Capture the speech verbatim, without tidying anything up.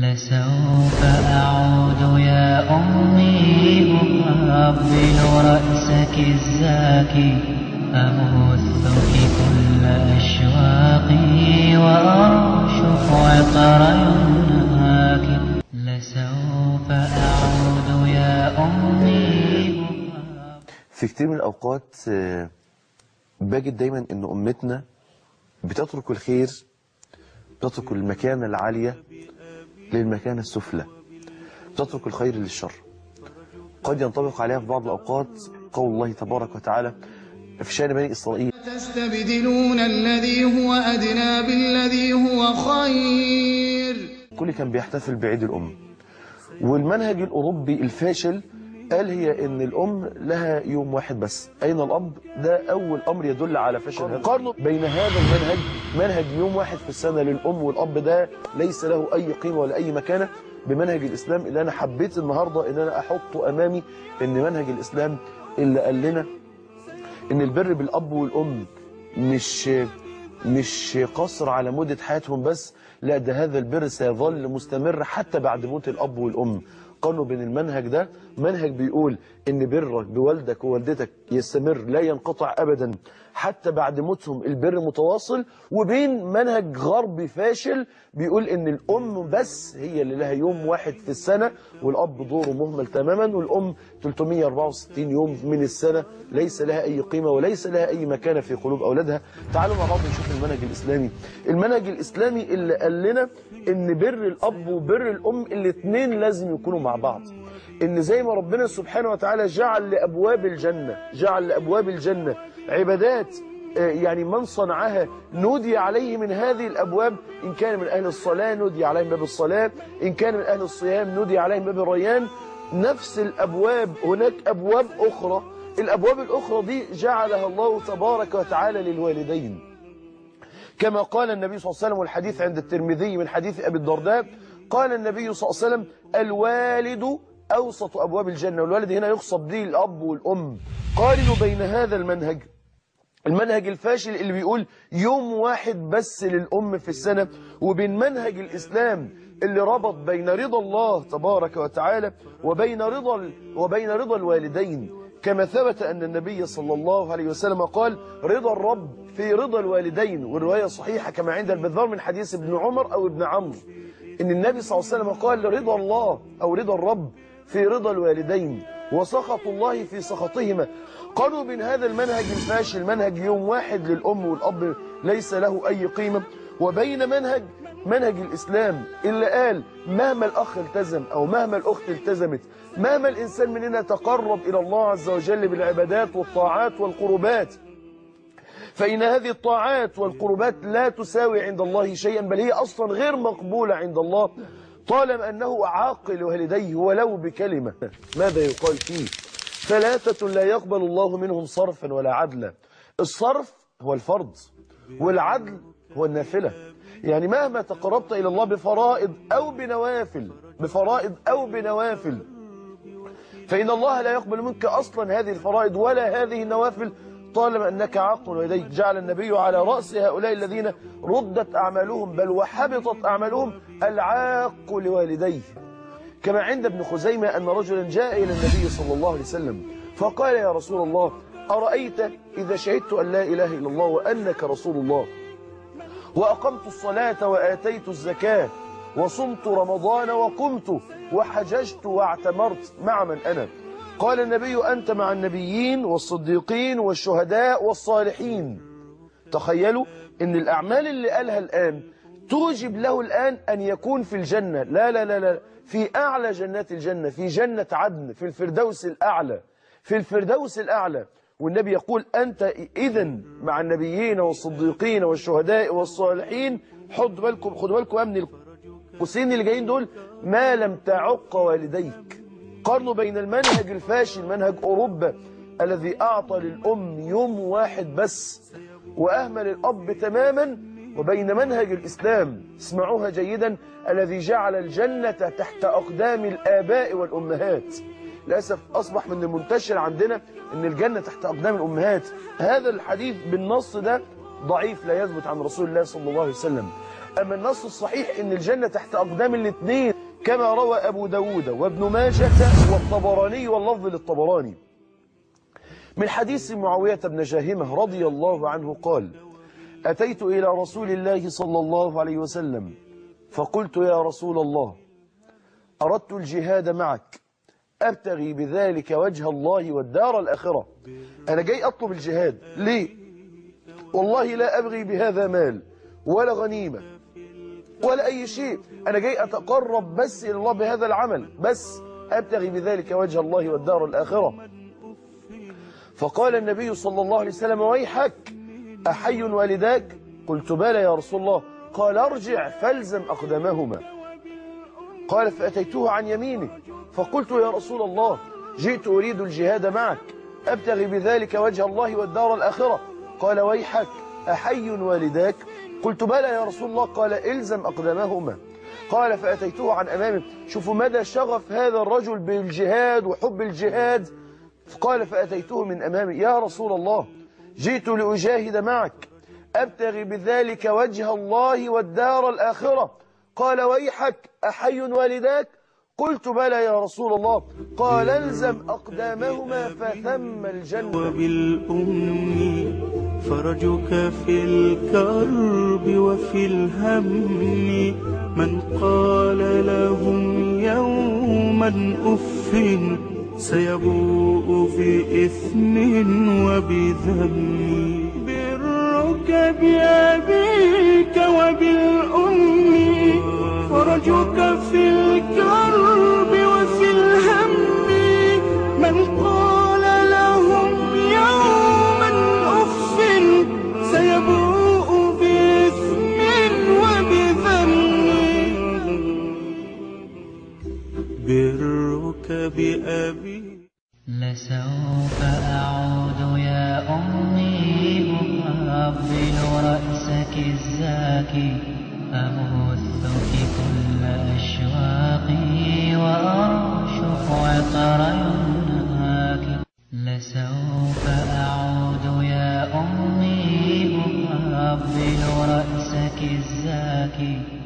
لسوف أعود يا أمي أقبل رأسك الزاكي أبثك كل أشواقي وأرشف عطر يمناك. لسوف أعود يا أمي. في كتير من الأوقات بجد دايما إن أمتنا بتترك الخير، بتترك المكانة العالية للمكانة السفلى، بتترك الخير للشر. قد ينطبق عليها في بعض الأوقات قول الله تبارك وتعالى في شأن بني إسرائيل: تستبدلون الذي هو أدنى بالذي هو خير. كل كان بيحتفل بعيد الأم، والمنهج الأوروبي الفاشل قال هي إن الأم لها يوم واحد بس. أين الأب؟ ده أول أمر يدل على فشل هذا. قارنوا بين هذا المنهج، منهج يوم واحد في السنة للأم والأب ده ليس له أي قيمة ولا أي مكانة، بمنهج الإسلام اللي أنا حبيت النهاردة إن أنا أحطه أمامي. إن منهج الإسلام اللي قال لنا إن البر بالأب والأم مش مش قصر على مدة حياتهم بس، لا ده هذا البر سيظل مستمر حتى بعد موت الأب والأم. قالوا بين المنهج ده منهج بيقول إن برك بوالدك ووالدتك يستمر لا ينقطع أبدا حتى بعد موتهم، البر متواصل، وبين منهج غربي فاشل بيقول إن الأم بس هي اللي لها يوم واحد في السنة والأب دوره مهمل تماما، والأم ثلاثمئة وأربعة وستين يوم من السنة ليس لها أي قيمة وليس لها أي مكانة في قلوب أولادها. تعالوا مع بعض نشوف المنهج الإسلامي. المنهج الإسلامي اللي قال لنا إن بر الأب وبر الأم الاثنين لازم يكونوا مع بعض. إن زي ما ربنا سبحانه وتعالى جعل لأبواب الجنة جعل لأبواب الجنة عبادات، يعني من صنعها نودي عليه من هذه الأبواب. إن كان من أهل الصلاة نودي عليه من باب الصلاة، إن كان من أهل الصيام نودي عليه من باب الريان. نفس الأبواب هناك أبواب أخرى، الأبواب الأخرى دي جعلها الله تبارك وتعالى للوالدين، كما قال النبي صلى الله عليه وسلم، والحديث عند الترمذي من حديث أبي الدرداء قال النبي صلى الله عليه وسلم: الوالد أوسط أبواب الجنة. والوالد هنا يقصد به الأب والأم. قارنوا بين هذا المنهج المنهج الفاشل اللي بيقول يوم واحد بس للأم في السنة، وبين منهج الإسلام اللي ربط بين رضا الله تبارك وتعالى وبين رضا وبين رضا الوالدين، كما ثبت أن النبي صلى الله عليه وسلم قال: رضا الرب في رضا الوالدين. والرواية صحيحة كما عند البذار من حديث ابن عمر أو ابن عمرو إن النبي صلى الله عليه وسلم قال: رضا الله أو رضا الرب في رضا الوالدين وسخط الله في سخطهما. قالوا بين هذا المنهج الفاشل، منهج يوم واحد للأم والأب ليس له أي قيمة، وبين منهج منهج الإسلام اللي قال مهما الأخ التزم أو مهما الأخت التزمت، مهما الإنسان مننا تقرب إلى الله عز وجل بالعبادات والطاعات والقربات، فإن هذه الطاعات والقربات لا تساوي عند الله شيئا، بل هي أصلا غير مقبولة عند الله طالما أنه عاقل والديه ولو بكلمة. ماذا يقال فيه؟ ثلاثة لا يقبل الله منهم صرفا ولا عدلا. الصرف هو الفرض، والعدل هو النافلة. يعني مهما تقربت إلى الله بفرائض أو بنوافل بفرائض أو بنوافل فإن الله لا يقبل منك أصلا هذه الفرائض ولا هذه النوافل طالما أنك عاقل والديك. جعل النبي على رأس هؤلاء الذين ردت أعمالهم بل وحبطت أعمالهم العاق لوالديه، كما عند ابن خزيمة أن رجلا جاء إلى النبي صلى الله عليه وسلم فقال: يا رسول الله، أرأيت إذا شهدت أن لا إله إلا الله وأنك رسول الله وأقمت الصلاة وآتيت الزكاة وصمت رمضان وقمت وحججت واعتمرت، مع من أنا؟ قال النبي: أنت مع النبيين والصديقين والشهداء والصالحين. تخيلوا أن الأعمال اللي قالها الآن توجب له الآن أن يكون في الجنة، لا لا لا لا في أعلى جنات الجنة، في جنة عدن، في الفردوس الأعلى، في الفردوس الأعلى. والنبي يقول: أنت إذن مع النبيين والصديقين والشهداء والصالحين. خدوا بالكم خدوا بالكم أمن القوسين اللي جايين دول: ما لم تعق والديك. قارنوا بين المنهج الفاشل منهج أوروبا الذي أعطى للأم يوم واحد بس وأهمل الأب تماما، وبين منهج الإسلام، اسمعوها جيدا، الذي جعل الجنة تحت أقدام الآباء والأمهات. للأسف أصبح من المنتشر عندنا أن الجنة تحت أقدام الأمهات. هذا الحديث بالنص ده ضعيف لا يثبت عن رسول الله صلى الله عليه وسلم. أما النص الصحيح إن الجنة تحت أقدام الاثنين كما روى أبو داود وابن ماجة والطبراني واللفظ للطبراني من حديث معاوية بن جاهمة رضي الله عنه قال: أتيت إلى رسول الله صلى الله عليه وسلم فقلت: يا رسول الله، أردت الجهاد معك أبتغي بذلك وجه الله والدار الآخرة. أنا جاي أطلب الجهاد ليه؟ والله لا أبغي بهذا مال ولا غنيمة ولا أي شيء، أنا جاي أتقرب بس إلى الله بهذا العمل، بس أبتغي بذلك وجه الله والدار الآخرة. فقال النبي صلى الله عليه وسلم: ويحك، أحي والداك؟ قلت: بلى يا رسول الله. قال: ارجع فالزم أقدامهما. قال: فأتيته عن يمينه فقلت: يا رسول الله، جئت أريد الجهاد معك أبتغي بذلك وجه الله والدار الآخرة. قال: ويحك، أحي والداك؟ قلت: بلى يا رسول الله. قال: إلزم أقدامهما. قال: فأتيته عن أمامه. شوفوا مدى شغف هذا الرجل بالجهاد وحب الجهاد. قال: فأتيته من أمامي. يا رسول الله، جئت لأجاهد معك أبتغي بذلك وجه الله والدار الآخرة. قال: ويحك، أحي والداك؟ قلت: بلى يا رسول الله. قال: الزم أقدامهما فثم الجنة. وبالأم فرجك في الكرب وفي الهم، من قال لهم يوما أف سيبوء بإثم وبذم. برك بأبيك وبالأم فرجك في الكرب وفي الهم، من قال لهم يوما أف سيبوء بإثم وبذم. برك بأبي لسوف أعود يا أمي أقبل رأسك الزاكي، أبثك كل أشواقي وأرشف عطر يمناك. لسوف أعود يا أمي أقبل رأسك الزاكي،